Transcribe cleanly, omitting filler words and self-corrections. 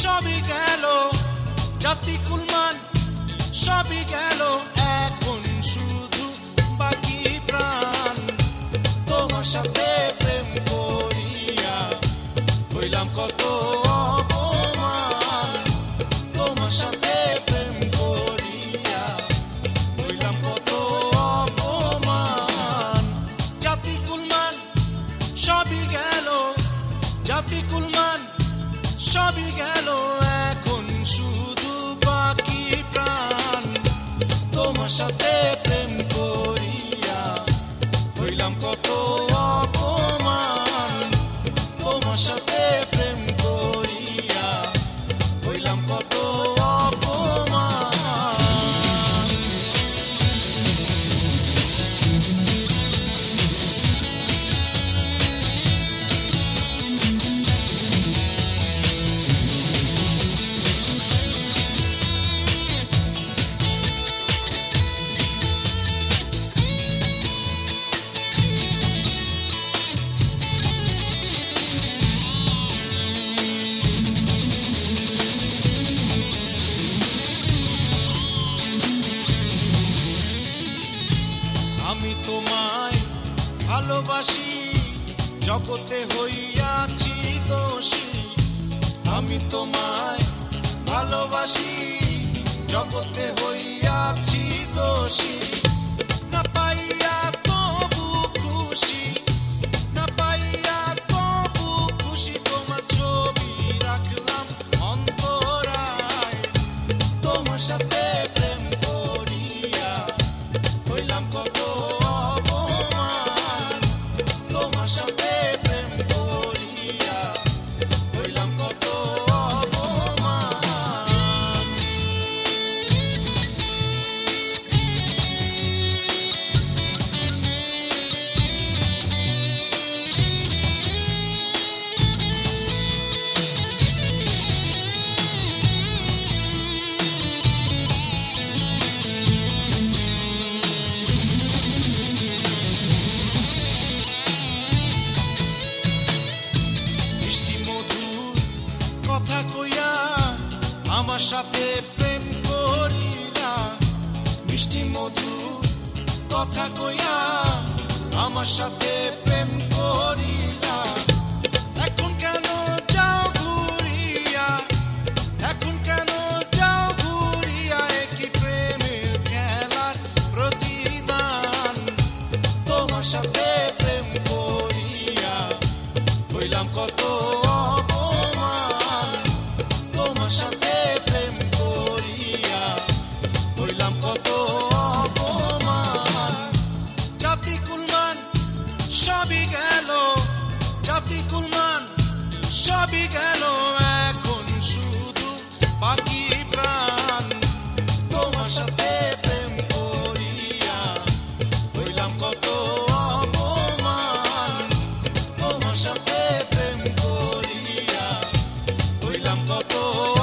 সবই গেল জাতি কুলমান, সবই গেল এখন শুধু বাকি প্রাণ। তোমার সাথে প্রেম করিয়া হইলাম কত অপমান, তোমার সাথে প্রেম করিয়া হইলাম কত অপমান। জাতি কুলমান সবই গেল, জাতি কুলমান সবই গেল এখন শুধু বাকি প্রাণ। তোমার সাথে প্রেম করিয়া হইলাম কত অপমান, তোমার সাথে প্রেম করিয়া হইলাম কত অপমান। আমি তোমায় ভালোবাসি, জগতে হইয়াছি দোষী। আমি তোমায় ভালোবাসি, জগতে হইয়াছি দোষী। না পাইয়া তবু খুশি, না পাইয়া তবু খুশি। তোমার ছবি রাখলাম অন্তরায়, তোমার সাথে প্রেম করিয়া হইলাম কত অপমান, তোমার সাথে প্রেম করিয়া হইলাম কত অপমান। মিষ্টি মধুর কথা কইয়া আমার সাথে প্রেম করিলা, মিষ্টি মধুর কথা কইয়া আমার সাথে প্রেম করিলা। এখন কেন যাও ঘুরিয়া, এখন কেন যাও ঘুরিয়া, একই প্রেমের খেলার প্রতিদান। তোমার সাথে প্রেম করিয়া হইলাম কত অপমান, তোমার সাথে প্রেম করিয়া হইলাম কত অপমান। জাতি কুলমান সবই গেল, জাতি কুলমান সবই গেল এখন শুধু বাকি প্রাণ। তোমার সাথে প্রেম করিয়া হইলাম কত অপমান, তোমার সাথে প্রেম করিয়া হইলাম কত